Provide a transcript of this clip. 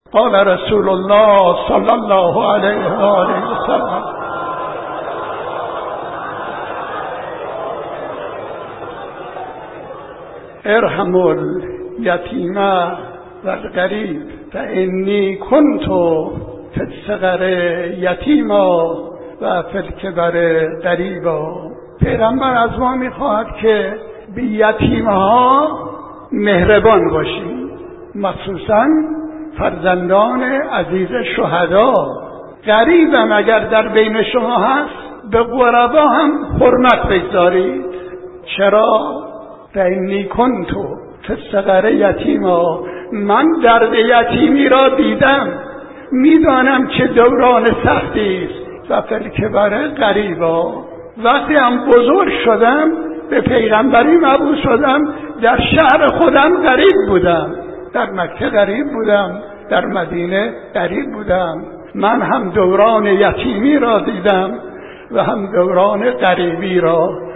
قال رسول الله صلی الله علیه و آله و سلم ارحموا الیتیم و الغریب فانی کنت فی الصغر یتیما و فی الکبر غریبا. پیغمبر از ما میخواهد که به یتیمها مهربان باشیم، مخصوصا فرزندان عزیز شهدا. غریبم اگر در بین شما هست به غربا هم حرمت بگذارید. چرا؟ فانی کنت فی الصغر یتیما، من درد یتیمی را دیدم، میدانم چه دوران سختی است. و فی الکبر غریبا، وقتی هم بزرگ شدم به پیغمبری مبعوث شدم، در شهر خودم غریب بودم، در مکه غریب بودم، در مدینه غریب بودم. من هم دوران یتیمی را دیدم و هم دوران غریبی را.